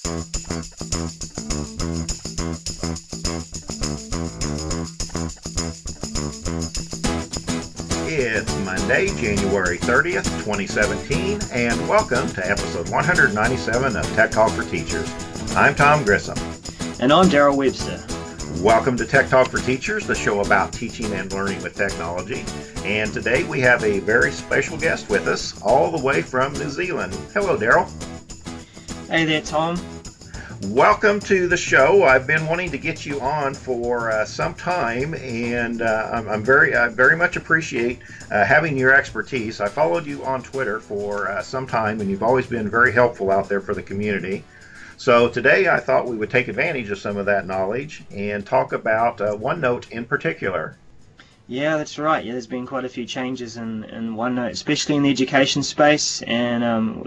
It's Monday, January 30th, 2017, and welcome to episode 197 of Tech Talk for Teachers. I'm Tom Grissom. And I'm Daryl Webster. Welcome to Tech Talk for Teachers, the show about teaching and learning with technology. And today we have a very special guest with us, all the way from New Zealand. Hello, Daryl. Hey there, Tom. Welcome to the show. I've been wanting to get you on for some time, and I very much appreciate having your expertise. I followed you on Twitter for some time, and you've always been very helpful out there for the community. So today I thought we would take advantage of some of that knowledge and talk about OneNote in particular. Yeah, that's right. Yeah, there's been quite a few changes in OneNote, especially in the education space, and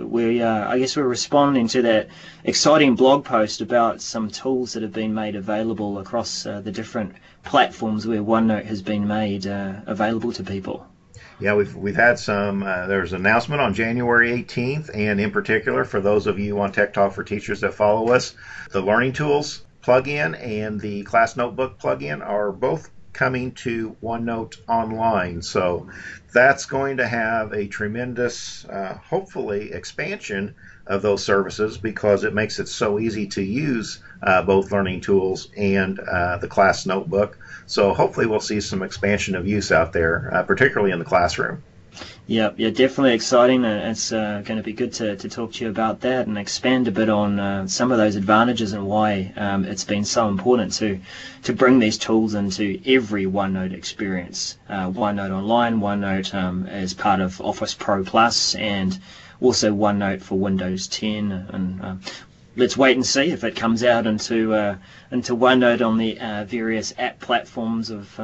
I guess we're responding to that exciting blog post about some tools that have been made available across the different platforms where OneNote has been made available to people. Yeah, we've had some. There's an announcement on January 18th, and in particular, for those of you on Tech Talk for Teachers that follow us, the Learning Tools plugin and the Class Notebook plugin are both coming to OneNote Online. So that's going to have a tremendous, hopefully, expansion of those services because it makes it so easy to use both Learning Tools and the Class Notebook. So hopefully we'll see some expansion of use out there, particularly in the classroom. Yeah, definitely exciting. It's going to be good to talk to you about that and expand a bit on some of those advantages and why it's been so important to bring these tools into every OneNote experience. OneNote Online, OneNote as part of Office Pro Plus, and also OneNote for Windows 10. And let's wait and see if it comes out into OneNote on the various app platforms of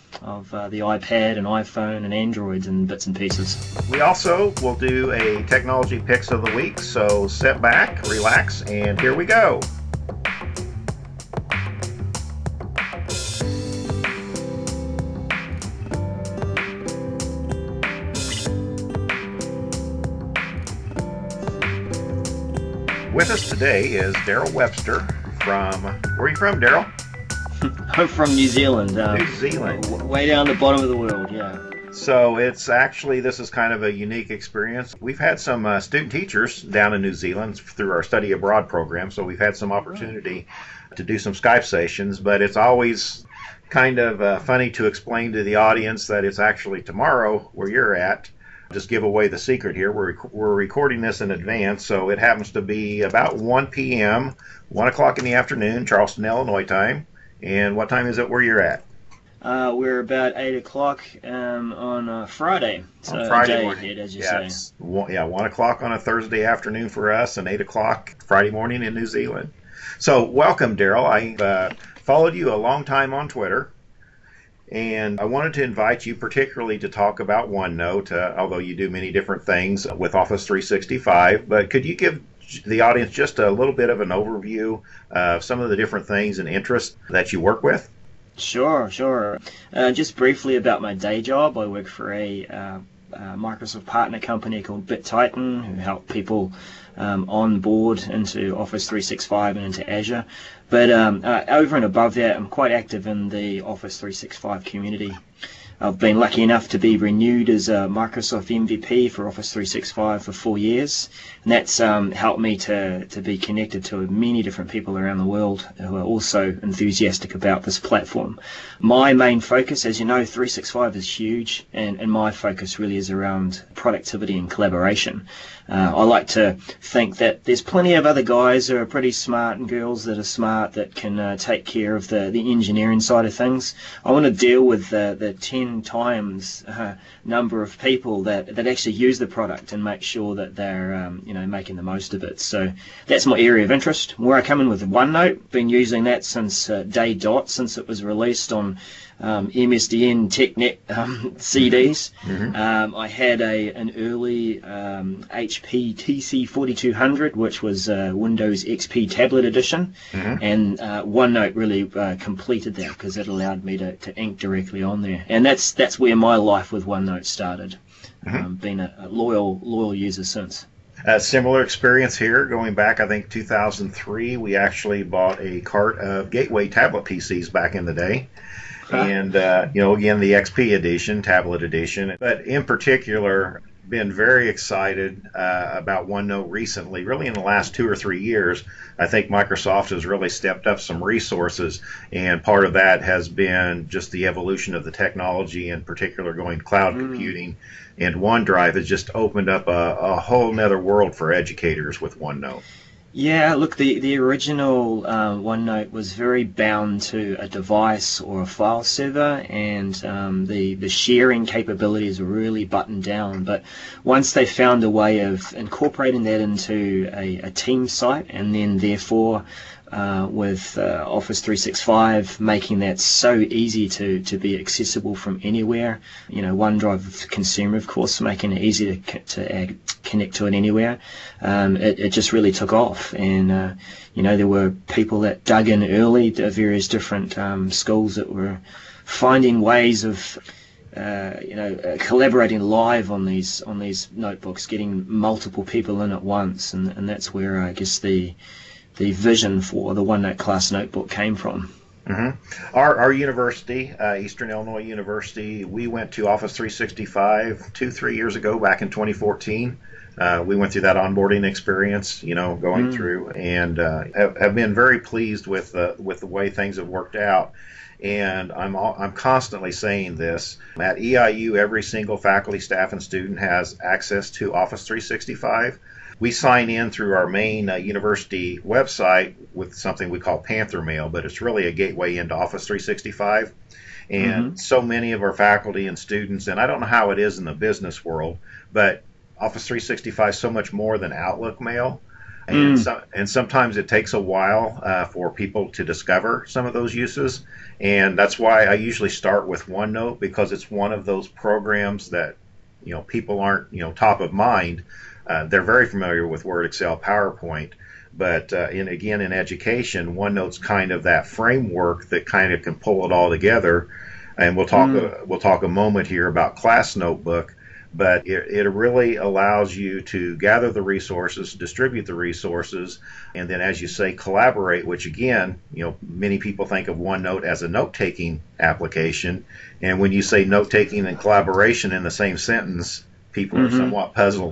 the iPad and iPhone and Androids and bits and pieces. We also will do a technology picks of the week, so sit back, relax, and here we go. With us today is Daryl Webster from, where are you from, Daryl? I'm from New Zealand. New Zealand. Way down the bottom of the world, yeah. So it's actually, this is kind of a unique experience. We've had some student teachers down in New Zealand through our study abroad program, so we've had some opportunity to do some Skype sessions, but it's always kind of funny to explain to the audience that it's actually tomorrow where you're at. Just give away the secret here. We're recording this in advance, so it happens to be about 1 p.m., 1 o'clock in the afternoon, Charleston, Illinois time. And what time is it where you're at? We're about 8 o'clock on Friday. So on Friday morning. Ahead, as you say. 1 o'clock on a Thursday afternoon for us and 8 o'clock Friday morning in New Zealand. So welcome, Daryl. I followed you a long time on Twitter. And I wanted to invite you particularly to talk about OneNote, although you do many different things with Office 365. But could you give the audience just a little bit of an overview of some of the different things and interests that you work with? Sure. Just briefly about my day job, I work for a Microsoft partner company called BitTitan, who help people on board into Office 365 and into Azure. But over and above that, I'm quite active in the Office 365 community. I've been lucky enough to be renewed as a Microsoft MVP for Office 365 for 4 years, and that's helped me to be connected to many different people around the world who are also enthusiastic about this platform. My main focus, as you know, 365 is huge, and my focus really is around productivity and collaboration. I like to think that there's plenty of other guys who are pretty smart and girls that are smart that can take care of the engineering side of things. I want to deal with the 10 times number of people that actually use the product and make sure that they're making the most of it. So that's my area of interest. Where I come in with OneNote, been using that since day dot, since it was released on MSDN TechNet CDs. Mm-hmm. I had an early HP TC4200, which was Windows XP Tablet Edition, Mm-hmm. and OneNote really completed that because it allowed me to ink directly on there. And that's where my life with OneNote started. Mm-hmm. Been a loyal user since. A similar experience here, going back, I think 2003, we actually bought a cart of Gateway tablet PCs back in the day. And, again, the XP edition, tablet edition. But in particular, been very excited about OneNote recently, really in the last 2 or 3 years. I think Microsoft has really stepped up some resources, and part of that has been just the evolution of the technology, in particular going cloud computing. And OneDrive has just opened up a whole nother world for educators with OneNote. Yeah, look, the original OneNote was very bound to a device or a file server, and the sharing capabilities were really buttoned down. But once they found a way of incorporating that into a team site, and then therefore with Office 365 making that so easy to be accessible from anywhere, OneDrive Consumer, of course, making it easy to connect to it anywhere, it just really took off. And there were people that dug in early to various different schools that were finding ways of collaborating live on these notebooks, getting multiple people in at once, and that's where I guess the vision for the OneNote class notebook came from. Mm-hmm. Our university, Eastern Illinois University, we went to Office 365 2-3 years ago, back in 2014. We went through that onboarding experience, going through, and have been very pleased with the way things have worked out. And I'm constantly saying this. At EIU, every single faculty, staff, and student has access to Office 365. We sign in through our main university website with something we call Panther Mail, but it's really a gateway into Office 365. And so many of our faculty and students, and I don't know how it is in the business world, but Office 365 is so much more than Outlook mail. And sometimes it takes a while for people to discover some of those uses. And that's why I usually start with OneNote, because it's one of those programs that, people aren't, top of mind. They're very familiar with Word, Excel, PowerPoint, but in education, OneNote's kind of that framework that kind of can pull it all together. And we'll talk a moment here about Class Notebook, but it really allows you to gather the resources, distribute the resources, and then, as you say, collaborate. Which again, many people think of OneNote as a note-taking application, and when you say note-taking and collaboration in the same sentence, people are somewhat puzzled.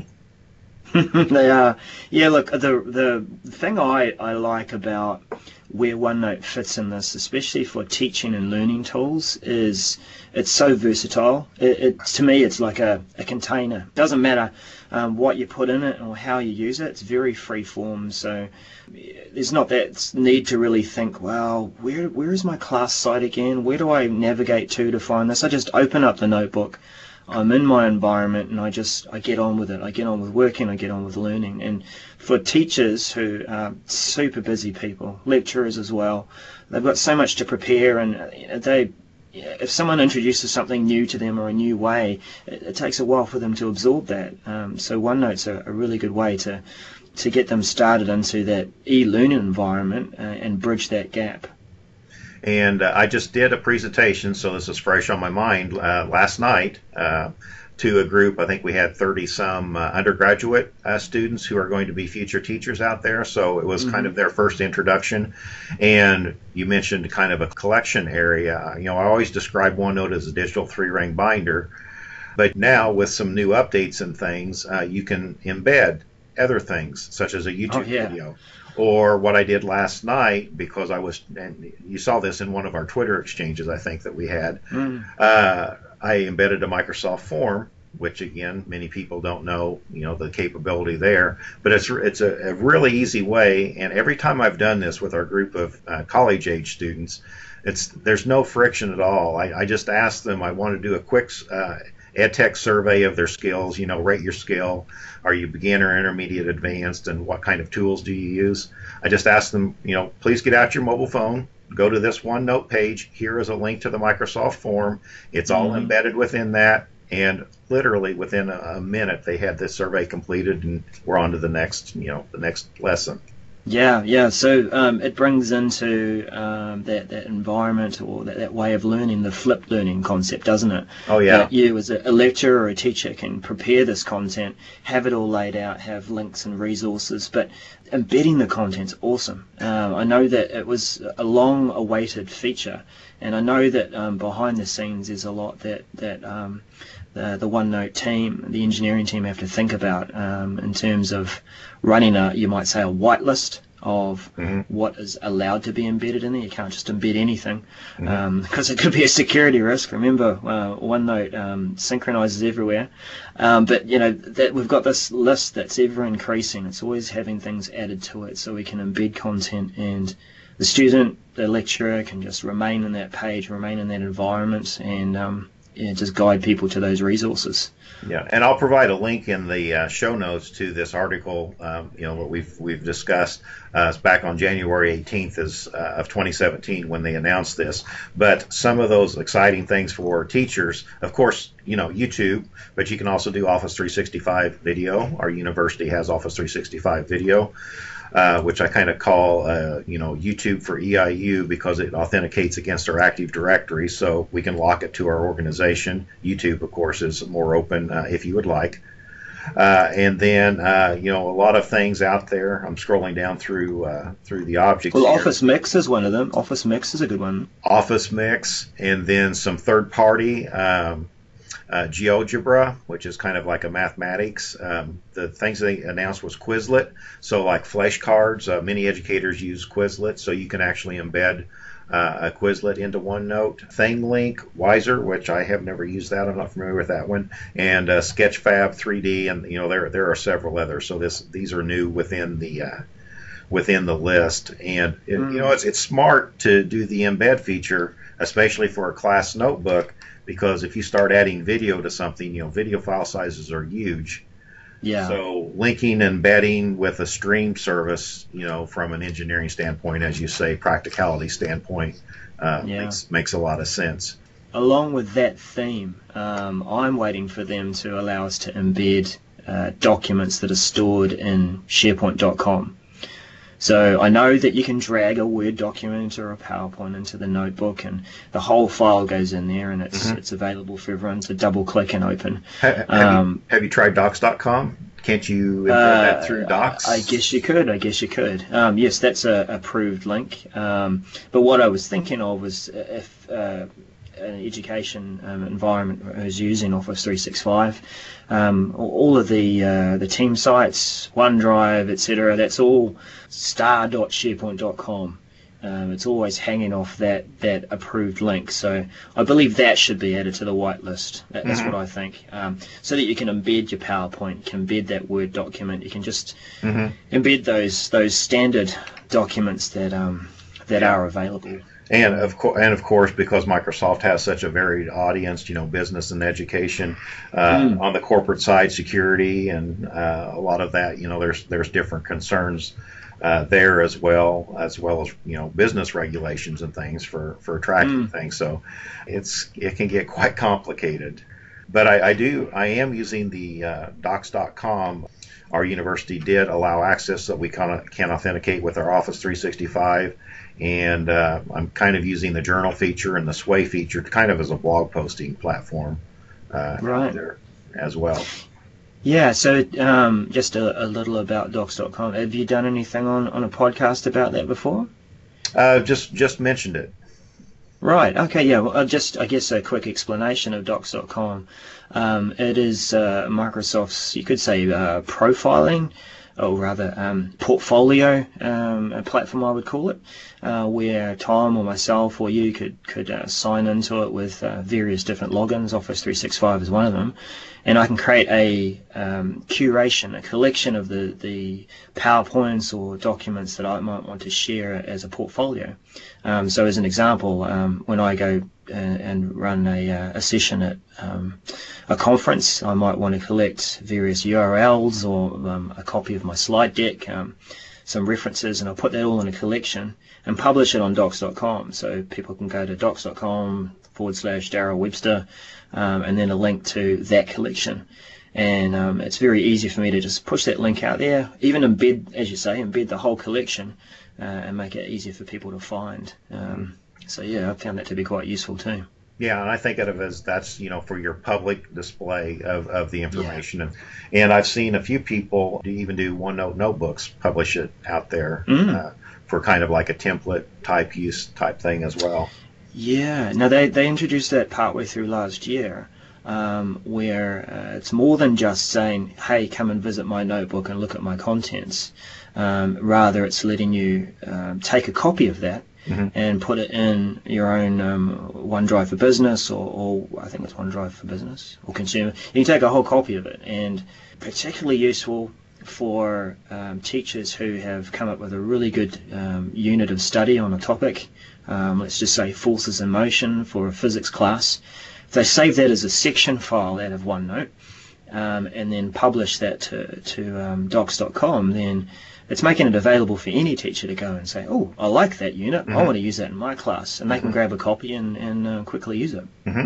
They are. Yeah, look, the thing I like about where OneNote fits in this, especially for teaching and learning tools, is it's so versatile. To me, it's like a container. It doesn't matter what you put in it or how you use it. It's very free form, so there's not that need to really think, well, where is my class site again? Where do I navigate to find this? I just open up the notebook. I'm in my environment, and I get on with it. I get on with working, I get on with learning. And for teachers who are super busy people, lecturers as well, they've got so much to prepare, and if someone introduces something new to them or a new way, it takes a while for them to absorb that. So OneNote's a really good way to get them started into that e-learning environment and bridge that gap. And I just did a presentation, so this is fresh on my mind, last night to a group. I think we had 30-some undergraduate students who are going to be future teachers out there, so it was kind of their first introduction. And you mentioned kind of a collection area. I always describe OneNote as a digital 3-ring binder, but now with some new updates and things, you can embed other things, such as a YouTube video. Or what I did last night, because and you saw this in one of our Twitter exchanges, I think, that we had. I embedded a Microsoft form, which again, many people don't know, the capability there. But it's a really easy way. And every time I've done this with our group of college-age students, there's no friction at all. I just ask them. I want to do a quick EdTech survey of their skills, rate your skill. Are you beginner, intermediate, advanced, and what kind of tools do you use? I just ask them, please get out your mobile phone, go to this OneNote page. Here is a link to the Microsoft form. It's all embedded within that, and literally within a minute they had this survey completed, and we're on to the next lesson. Yeah. So it brings into that environment, or that way of learning, the flipped learning concept, doesn't it? Oh, yeah. That you, as a lecturer or a teacher, can prepare this content, have it all laid out, have links and resources, but embedding the content's awesome. I know that it was a long-awaited feature, and I know that behind the scenes there's a lot that the OneNote team, the engineering team, have to think about in terms of running you might say, a whitelist of what is allowed to be embedded in there. You can't just embed anything because it could be a security risk. Remember, OneNote synchronizes everywhere, but that we've got this list that's ever increasing. It's always having things added to it, so we can embed content, and the student, the lecturer, can just remain in that page, remain in that environment, and just guide people to those resources. Yeah, and I'll provide a link in the show notes to this article. What we've discussed. It's back on January 18th of 2017 when they announced this. But some of those exciting things for teachers, of course, YouTube, but you can also do Office 365 video. Our university has Office 365 video. Which I kind of call, YouTube for EIU, because it authenticates against our Active Directory, so we can lock it to our organization. YouTube, of course, is more open if you would like. And then, a lot of things out there. I'm scrolling down through the objects. Well, here. Office Mix is one of them. Office Mix is a good one. Office Mix, and then some third-party. GeoGebra, which is kind of like a mathematics. The things they announced was Quizlet. So like flashcards, many educators use Quizlet, so you can actually embed a Quizlet into OneNote. ThingLink, Wiser, which I have never used that. I'm not familiar with that one. And Sketchfab 3D, and there are several others. So these are new within the list. And it's smart to do the embed feature, especially for a class notebook. Because if you start adding video to something, video file sizes are huge. Yeah. So linking and embedding with a stream service, from an engineering standpoint, as you say, practicality standpoint, makes a lot of sense. Along with that theme, I'm waiting for them to allow us to embed documents that are stored in SharePoint.com. So I know that you can drag a Word document or a PowerPoint into the notebook, and the whole file goes in there, and it's available for everyone to double click and open. Have you tried Docs.com? Can't you embed that through Docs? I guess you could. Yes, that's a approved link. But what I was thinking of was if an education environment is using Office 365, all of the team sites, OneDrive, etc., that's all star.sharepoint.com. It's always hanging off that approved link. So I believe that should be added to the whitelist. That's what I think. So that you can embed your PowerPoint, you can embed that Word document, you can just embed those standard documents that are available. And of course, because Microsoft has such a varied audience, business and education, on the corporate side, security, and a lot of that, there's different concerns there as well as business regulations and things for tracking things. So it can get quite complicated. But I am using the Docs.com. Our university did allow access so we can authenticate with our Office 365. And I'm kind of using the journal feature and the Sway feature kind of as a blog posting platform out there as well. Yeah, so just a little about Docs.com. Have you done anything on a podcast about that before? Just mentioned it. Right, okay, yeah. Well, I guess a quick explanation of Docs.com. It is Microsoft's, you could say, profiling, or rather portfolio platform, I would call it, where Tom or myself or you could sign into it with various different logins. Office 365 is one of them, and I can create a curation, a collection of the PowerPoints or documents that I might want to share as a portfolio. So as an example, when I go and run a session at a conference, I might want to collect various URLs or a copy of my slide deck, some references, and I'll put that all in a collection and publish it on Docs.com. So people can go to Docs.com/Darryl Webster, and then a link to that collection. and it's very easy for me to just push that link out there, even embed, as you say, embed the whole collection, and make it easier for people to find. So yeah, I found that to be quite useful too. Yeah, and I think of it as that's, for your public display of the information. And I've seen a few people even do OneNote notebooks, publish it out there for kind of like a template type use type thing as well. Yeah, no, they introduced that partway through last year, where it's more than just saying, hey, come and visit my notebook and look at my contents. Rather, it's letting you take a copy of that and put it in your own OneDrive for Business, or I think it's OneDrive for Business or Consumer. You can take a whole copy of it, and particularly useful for teachers who have come up with a really good unit of study on a topic. Let's just say forces in motion for a physics class. If they save that as a section file out of OneNote and then publish that to docs.com, then it's making it available for any teacher to go and say, oh, I like that unit, I want to use that in my class, and they can grab a copy and quickly use it.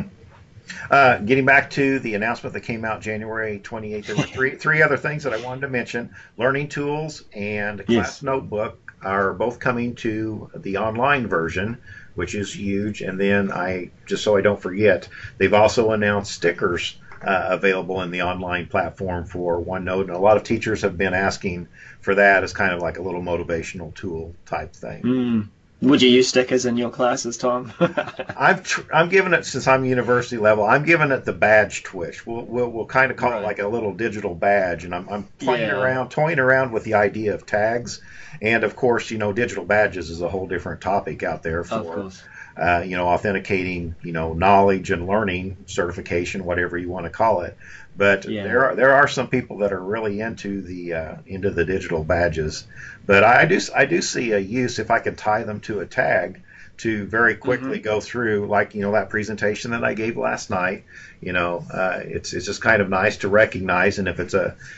Getting back to the announcement that came out January 28th, there were three other things that I wanted to mention. Learning Tools and Class Notebook are both coming to the online version, which is huge. And then just so I don't forget, they've also announced stickers available in the online platform for OneNote, and a lot of teachers have been asking for that as kind of like a little motivational tool type thing. Would you use stickers in your classes, Tom? I'm giving it, since I'm university level, I'm giving it the badge twitch. We'll kind of call it like a little digital badge, and I'm toying around with the idea of tags, and of course, digital badges is a whole different topic out there for authenticating, knowledge and learning, certification, whatever you want to call it. But there are some people that are really into the digital badges. But I do see a use if I can tie them to a tag to very quickly go through, like that presentation that I gave last night. It's just kind of nice to recognize, and if it's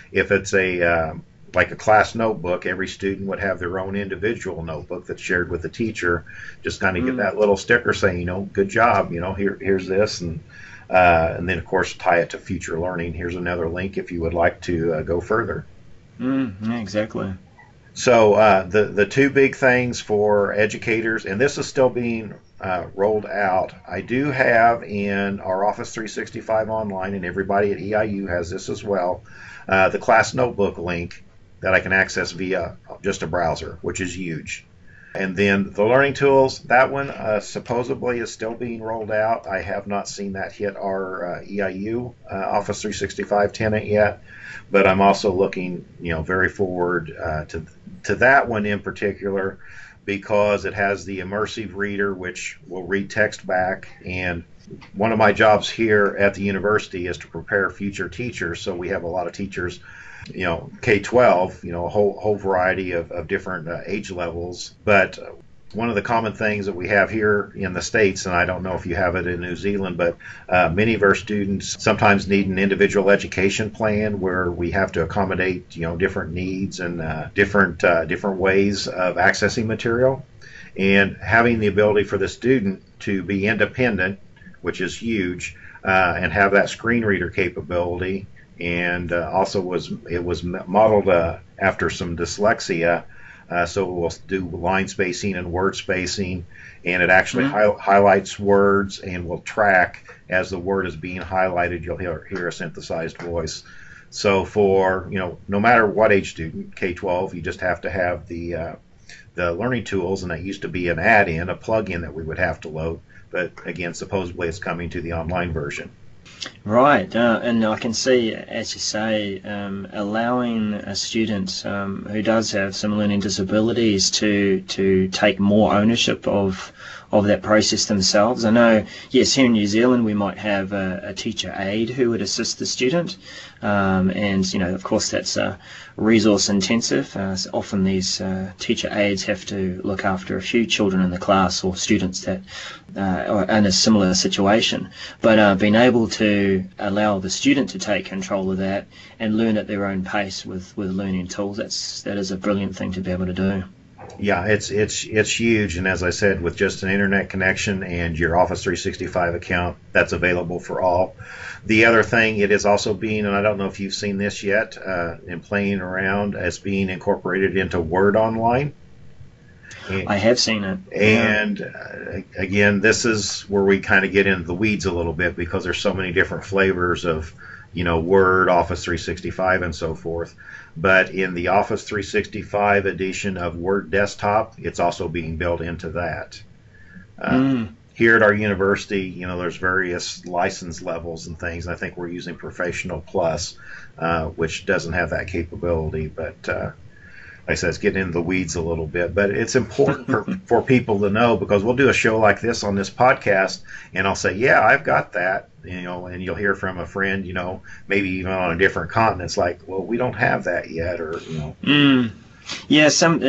a like a class notebook, every student would have their own individual notebook that's shared with the teacher. Just kind of get that little sticker saying, good job, here's this, and then of course tie it to future learning. Here's another link if you would like to go further. Yeah, exactly. So the two big things for educators, and this is still being rolled out. I do have in our Office 365 Online, and everybody at EIU has this as well, the class notebook link that I can access via just a browser, which is huge. And then the Learning Tools, that one supposedly is still being rolled out. I have not seen that hit our EIU Office 365 tenant yet, but I'm also looking, very forward to that one in particular, because it has the immersive reader, which will read text back. And one of my jobs here at the university is to prepare future teachers. So we have a lot of teachers, K-12, a whole variety of different age levels. But one of the common things that we have here in the States, and I don't know if you have it in New Zealand, but many of our students sometimes need an individual education plan where we have to accommodate, different needs and different ways of accessing material. And having the ability for the student to be independent, which is huge, and have that screen reader capability, and also it was modeled after some dyslexia. So we'll do line spacing and word spacing, and it actually highlights words and will track as the word is being highlighted. You'll hear a synthesized voice. So for no matter what age student, K-12, you just have to have the Learning Tools, and that used to be an add-in, a plug-in that we would have to load. But again, supposedly it's coming to the online version. Right, and I can see, as you say, allowing a student who does have some learning disabilities to take more ownership of that process themselves. I know, yes, here in New Zealand we might have a teacher aide who would assist the student, and of course that's resource intensive. So often these teacher aides have to look after a few children in the class or students that are in a similar situation. But being able to allow the student to take control of that and learn at their own pace with Learning Tools, that is a brilliant thing to be able to do. Yeah, it's huge, and as I said, with just an internet connection and your Office 365 account, that's available for all. The other thing, it is also being, and I don't know if you've seen this yet, in playing around, as being incorporated into Word Online. I have seen it. And again, this is where we kind of get into the weeds a little bit because there's so many different flavors of, Word, Office 365, and so forth. But in the Office 365 edition of Word Desktop, it's also being built into that. Here at our university, there's various license levels and things. I think we're using Professional Plus, which doesn't have that capability, but like I said, it's getting into the weeds a little bit, but it's important for people to know, because we'll do a show like this on this podcast, and I'll say, yeah, I've got that, and you'll hear from a friend, maybe even on a different continent. It's like, well, we don't have that yet, or, Yeah,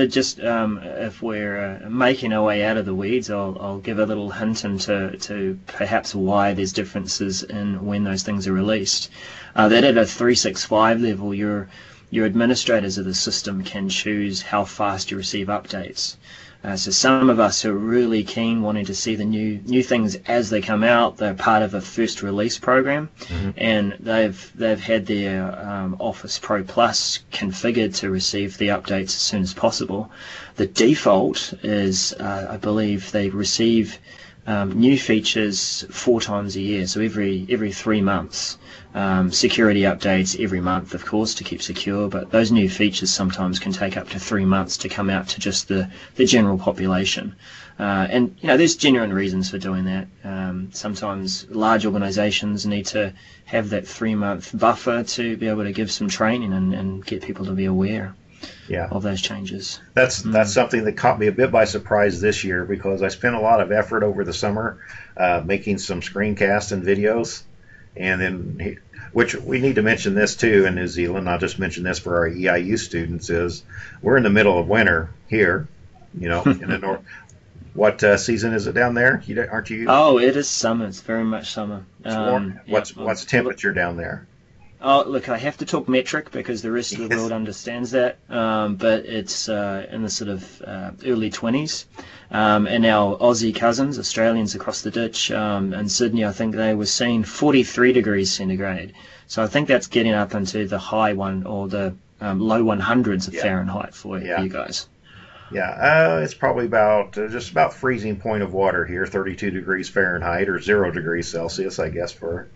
if we're making our way out of the weeds, I'll give a little hint into perhaps why there's differences in when those things are released. That at a 365 level, your administrators of the system can choose how fast you receive updates. So some of us who are really keen, wanting to see the new things as they come out, they're part of a first release program, and they've had their Office Pro Plus configured to receive the updates as soon as possible. The default is, I believe, they receive new features 4 times a year, so every 3 months. Security updates every month, of course, to keep secure, but those new features sometimes can take up to 3 months to come out to just the general population. And there's genuine reasons for doing that. Sometimes large organizations need to have that 3-month buffer to be able to give some training and get people to be aware of those changes. That's something that caught me a bit by surprise this year, because I spent a lot of effort over the summer making some screencasts and videos. And then, which we need to mention this too in New Zealand, not just mention this for our EIU students, is we're in the middle of winter here, in the north. What season is it down there? Aren't you? Oh, it is summer. It's very much summer. It's warm. What's temperature down there? Oh, look, I have to talk metric because the rest of the world understands that, but it's in the sort of early 20s. And our Aussie cousins, Australians across the ditch in Sydney, I think they were seeing 43 degrees centigrade. So I think that's getting up into the high one or the low 100s of Fahrenheit for you guys. Yeah, it's probably just about freezing point of water here, 32 degrees Fahrenheit or 0 degrees Celsius, I guess, for...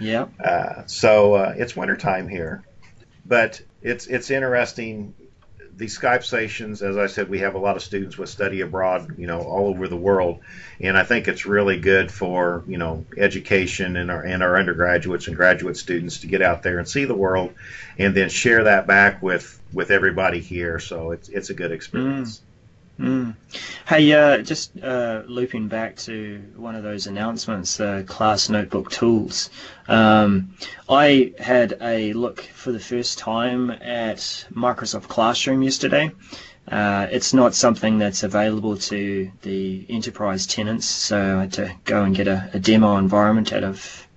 So it's wintertime here, but it's interesting. These Skype stations, as I said, we have a lot of students with study abroad, all over the world, and I think it's really good for education and our undergraduates and graduate students to get out there and see the world, and then share that back with everybody here. So it's a good experience. Hey, just looping back to one of those announcements, class notebook tools. I had a look for the first time at Microsoft Classroom yesterday. It's not something that's available to the enterprise tenants, so I had to go and get a demo environment out of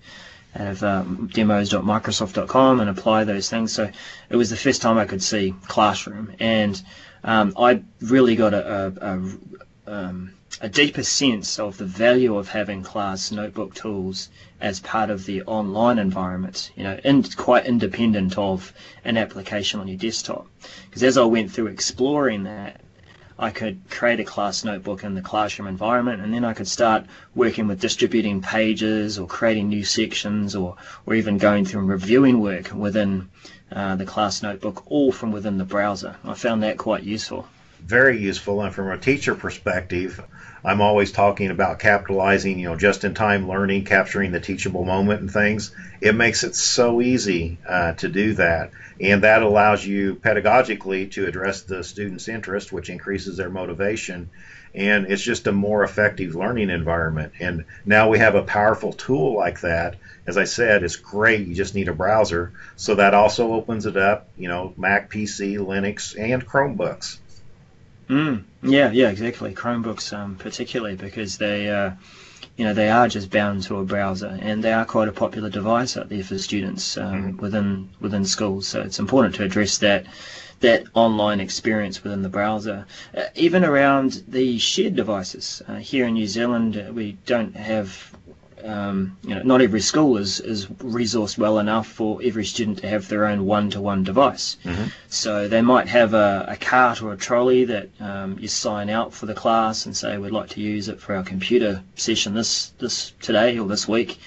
demos.microsoft.com and apply those things. So it was the first time I could see Classroom, and I really got a deeper sense of the value of having class notebook tools as part of the online environment, quite independent of an application on your desktop. Because as I went through exploring that, I could create a class notebook in the classroom environment, and then I could start working with distributing pages or creating new sections or even going through and reviewing work within the class notebook, all from within the browser. I found that quite useful. Very useful, and from a teacher perspective, I'm always talking about capitalizing, just-in-time learning, capturing the teachable moment and things. It makes it so easy to do that, and that allows you pedagogically to address the student's interest, which increases their motivation, and it's just a more effective learning environment. And now we have a powerful tool like that. As I said, it's great. You just need a browser. So that also opens it up, Mac, PC, Linux, and Chromebooks. Yeah, exactly. Chromebooks, particularly because they are just bound to a browser, and they are quite a popular device out there for students within schools. So it's important to address that that online experience within the browser. Even around the shared devices. Here in New Zealand, we don't have, not every school is resourced well enough for every student to have their own one-to-one device. So they might have a cart or a trolley that you sign out for the class and say, we'd like to use it for our computer session this today or this week.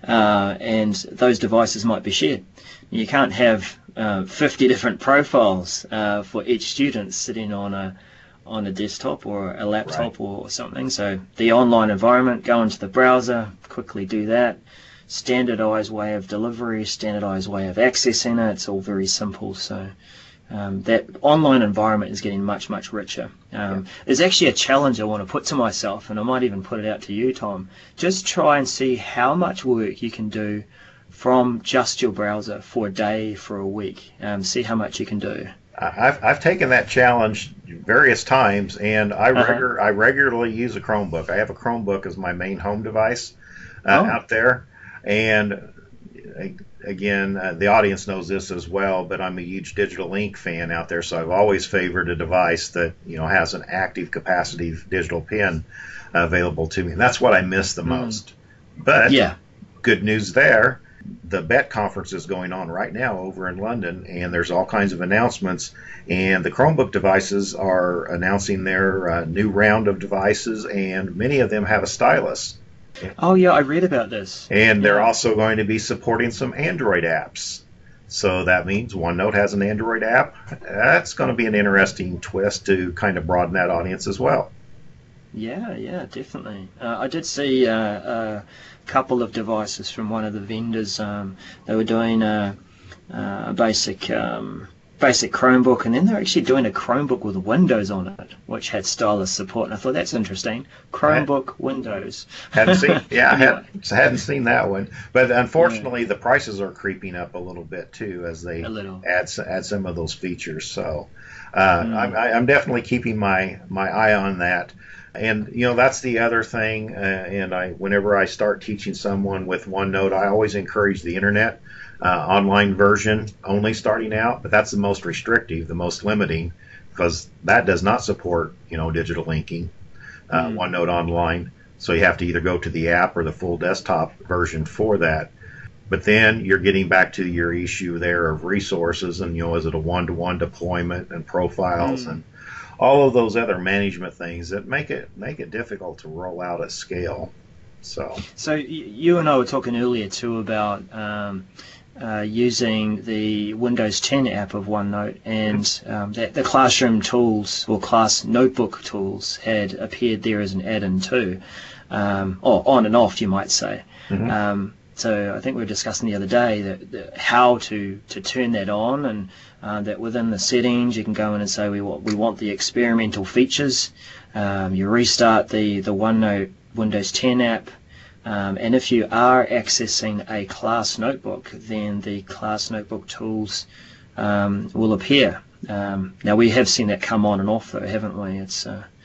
And those devices might be shared. You can't have 50 different profiles for each student sitting on a desktop or a laptop or something. So the online environment, go into the browser, quickly do that. Standardized way of delivery, standardized way of accessing it. It's all very simple. So that online environment is getting much, much richer. There's actually a challenge I want to put to myself, and I might even put it out to you, Tom. Just try and see how much work you can do from just your browser for a day, for a week. See how much you can do. I've taken that challenge various times, and I regularly use a Chromebook. I have a Chromebook as my main home device out there, and again, the audience knows this as well, but I'm a huge Digital Ink fan out there, so I've always favored a device that has an active capacitive digital pen available to me, and that's what I miss the most. But good news there. The BET conference is going on right now over in London, and there's all kinds of announcements, and the Chromebook devices are announcing their new round of devices, and many of them have a stylus. Oh yeah, I read about this. And they're also going to be supporting some Android apps. So that means OneNote has an Android app. That's going to be an interesting twist to kind of broaden that audience as well. Yeah, definitely. I did see a couple of devices from one of the vendors. They were doing a basic Chromebook, and then they're actually doing a Chromebook with Windows on it, which had stylus support. And I thought that's interesting. Chromebook Windows. Hadn't seen that one. But unfortunately, the prices are creeping up a little bit too as they add some of those features. So I'm definitely keeping my eye on that. And that's the other thing. And whenever I start teaching someone with OneNote, I always encourage the internet online version only starting out. But that's the most restrictive, the most limiting, because that does not support digital linking. OneNote Online. So you have to either go to the app or the full desktop version for that. But then you're getting back to your issue there of resources and is it a one-to-one deployment and profiles and all of those other management things that make it difficult to roll out at scale. So you and I were talking earlier too about using the Windows 10 app of OneNote, and that the classroom tools or class notebook tools had appeared there as an add-in too, or on and off, you might say. So I think we were discussing the other day that how to turn that on, and that within the settings you can go in and say we want the experimental features. You restart the OneNote Windows 10 app, and if you are accessing a class notebook, then the class notebook tools will appear. Now we have seen that come on and off though, haven't we? It's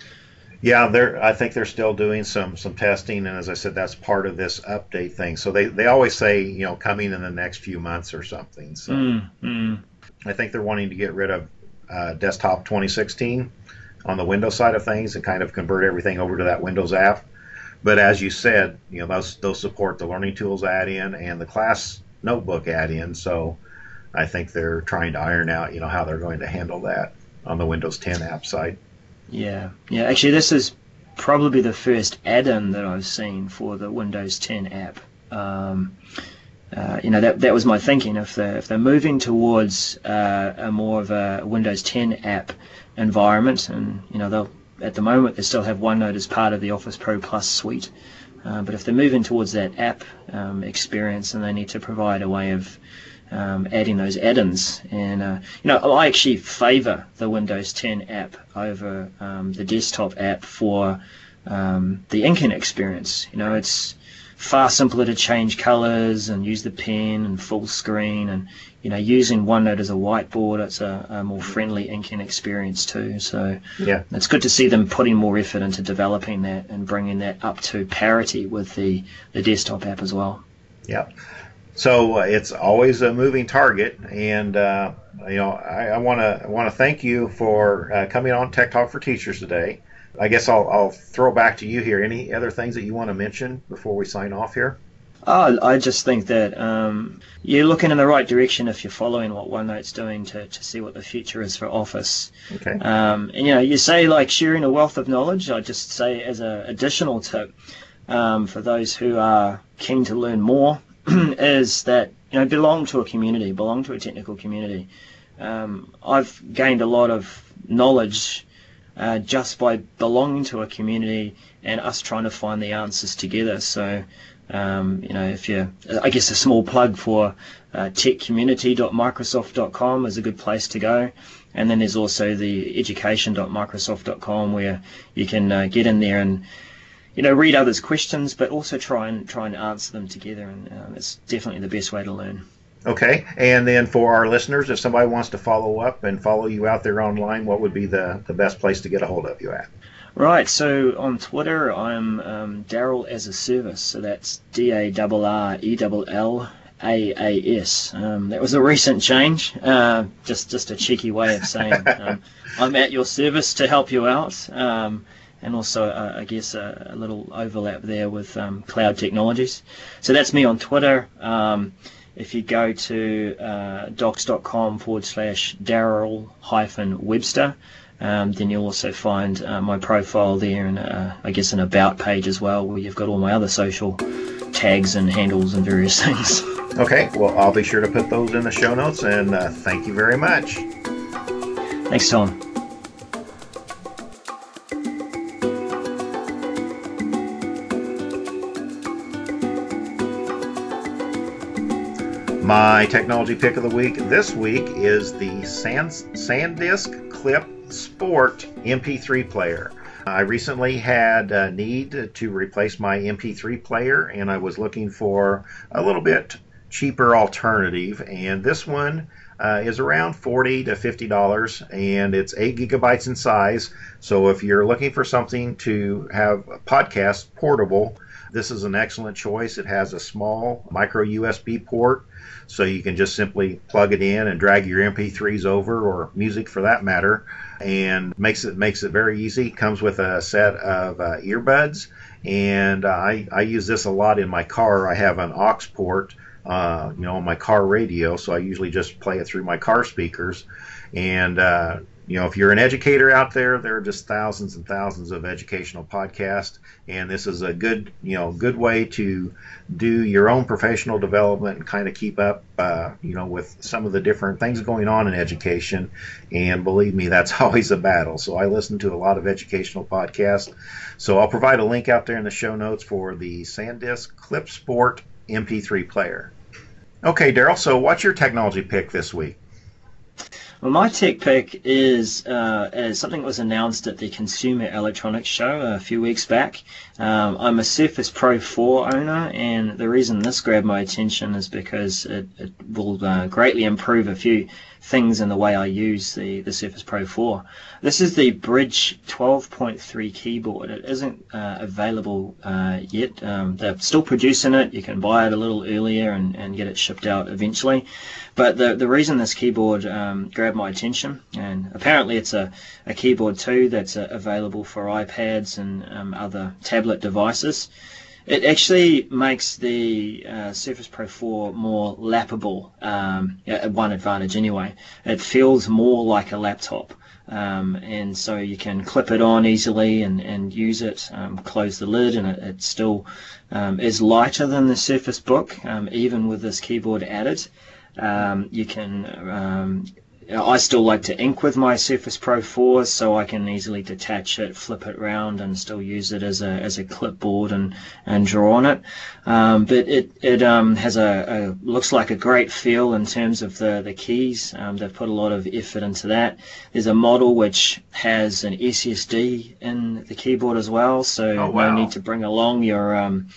I think they're still doing some testing, and as I said, that's part of this update thing. So they always say coming in the next few months or something. So I think they're wanting to get rid of Desktop 2016 on the Windows side of things and kind of convert everything over to that Windows app. But as you said, those support the Learning Tools add-in and the Class Notebook add-in. So I think they're trying to iron out how they're going to handle that on the Windows 10 app side. Yeah. Actually, this is probably the first add-in that I've seen for the Windows 10 app. That was my thinking. If they're moving towards a more of a Windows 10 app environment, and they'll at the moment they still have OneNote as part of the Office Pro Plus suite, but if they're moving towards that app experience, then they need to provide a way of adding those add-ins. And I actually favor the Windows 10 app over the desktop app for the inking experience. It's far simpler to change colors and use the pen and full screen, and using OneNote as a whiteboard, it's a more friendly inking experience too. So it's good to see them putting more effort into developing that and bringing that up to parity with the desktop app as well. Yeah. So it's always a moving target, and I want to thank you for coming on Tech Talk for Teachers today. I guess I'll throw back to you here. Any other things that you want to mention before we sign off here? I just think that you're looking in the right direction if you're following what OneNote's doing to see what the future is for Office. Okay. And you say like sharing a wealth of knowledge. I just say as an additional tip for those who are keen to learn more is that belong to a community, belong to a technical community. I've gained a lot of knowledge just by belonging to a community and us trying to find the answers together. So, if I guess a small plug for techcommunity.microsoft.com is a good place to go. And then there's also the education.microsoft.com where you can get in there and read others' questions, but also try and answer them together. And it's definitely the best way to learn. Okay, and then for our listeners, if somebody wants to follow up and follow you out there online, what would be the best place to get a hold of you at? Right, so on Twitter, I'm Darrell as a Service, so that's DARRELLAAS. That was a recent change, just a cheeky way of saying I'm at your service to help you out, and also I guess a little overlap there with cloud technologies. So that's me on Twitter. If you go to docs.com/Darrell-Webster, then you'll also find my profile there and I guess an about page as well where you've got all my other social tags and handles and various things. Okay, well, I'll be sure to put those in the show notes, and thank you very much. Thanks, Tom. My technology pick of the week this week is the SanDisk Clip Sport MP3 player. I recently had a need to replace my MP3 player, and I was looking for a little bit cheaper alternative, and this one is around $40 to $50, and it's 8 gigabytes in size. So if you're looking for something to have a podcast portable, this is an excellent choice. It has a small micro USB port, so you can just simply plug it in and drag your MP3s over, or music for that matter, and makes it very easy. Comes with a set of earbuds, and I use this a lot in my car. I have an aux port, on my car radio, so I usually just play it through my car speakers. And if you're an educator out there, there are just thousands and thousands of educational podcasts, and this is a good way to do your own professional development and kind of keep up, with some of the different things going on in education. And believe me, that's always a battle. So I listen to a lot of educational podcasts. So I'll provide a link out there in the show notes for the SanDisk Clip Sport MP3 player. Okay, Darrell, so what's your technology pick this week? Well, my tech pick is something that was announced at the Consumer Electronics Show a few weeks back. I'm a Surface Pro 4 owner, and the reason this grabbed my attention is because it will greatly improve a few things in the way I use the Surface Pro 4. This is the Bridge 12.3 keyboard. It isn't available yet. They're still producing it. You can buy it a little earlier and get it shipped out eventually. But the reason this keyboard grabbed my attention, and apparently it's a keyboard too that's available for iPads and other tablet devices, it actually makes the Surface Pro 4 more lappable, one advantage anyway. It feels more like a laptop, and so you can clip it on easily and use it, close the lid, and it still is lighter than the Surface Book, even with this keyboard added. You can I still like to ink with my Surface Pro 4, so I can easily detach it, flip it around, and still use it as a clipboard and draw on it. But it has looks like a great feel in terms of the keys. They've put a lot of effort into that. There's a model which has an SSD in the keyboard as well, so no need to bring along your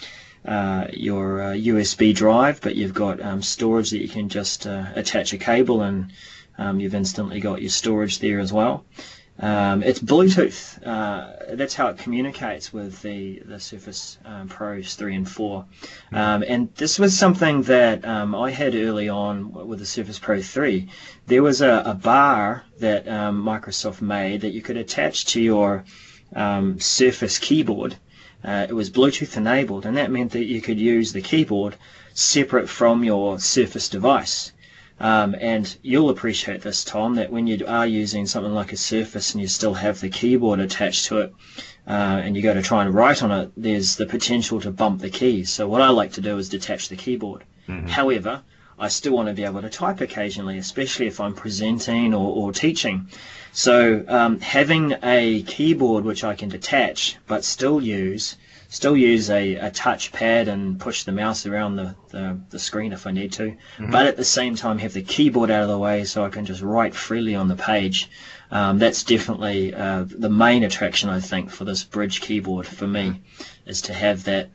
USB drive, but you've got storage that you can just attach a cable, and you've instantly got your storage there as well. It's Bluetooth. That's how it communicates with the Surface Pros 3 and 4. And this was something that I had early on with the Surface Pro 3. There was a bar that Microsoft made that you could attach to your Surface keyboard. It was Bluetooth enabled, and that meant that you could use the keyboard separate from your Surface device. And you'll appreciate this, Tom, that when you are using something like a Surface and you still have the keyboard attached to it, and you go to try and write on it, there's the potential to bump the keys. So what I like to do is detach the keyboard. However, I still want to be able to type occasionally, especially if I'm presenting or teaching. So having a keyboard which I can detach but still use a touch pad and push the mouse around the screen if I need to, but at the same time have the keyboard out of the way so I can just write freely on the page. That's definitely the main attraction, I think, for this Bridge keyboard for me, is to have that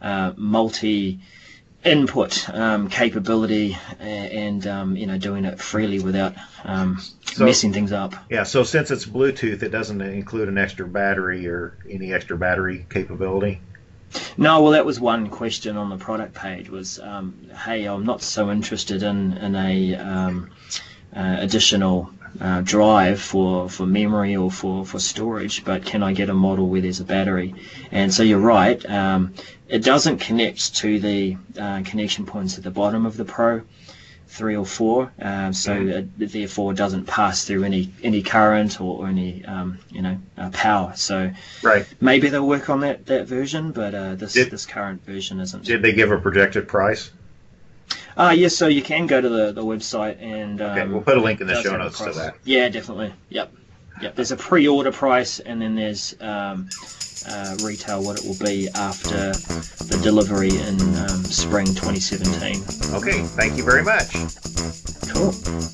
multi-input capability and doing it freely without messing things up. Yeah, so since it's Bluetooth, it doesn't include an extra battery or any extra battery capability? No, well, that was one question on the product page was, hey, I'm not so interested in a additional drive for memory or for storage, but can I get a model where there's a battery? And so you're right, it doesn't connect to the connection points at the bottom of the Pro 3 or 4, so it therefore doesn't pass through any current or any power. So right. Maybe they'll work on that version, but this current version isn't. Did they give a projected price? Yes, so you can go to the website and okay, we'll put a link in the show notes to that. Yeah, definitely. Yep. There's a pre-order price, and then there's retail what it will be after the delivery in spring 2017. Okay, thank you very much. Cool.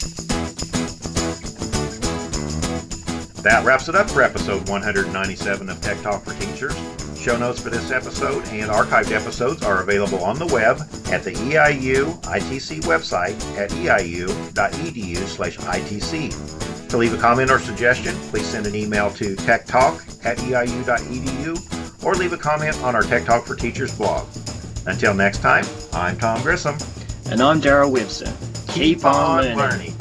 That wraps it up for episode 197 of Tech Talk for Teachers. Show notes for this episode and archived episodes are available on the web at the EIU ITC website at eiu.edu/ITC. To leave a comment or suggestion, please send an email to techtalk@eiu.edu or leave a comment on our Tech Talk for Teachers blog. Until next time, I'm Tom Grissom. And I'm Darrell Webster. Keep on learning.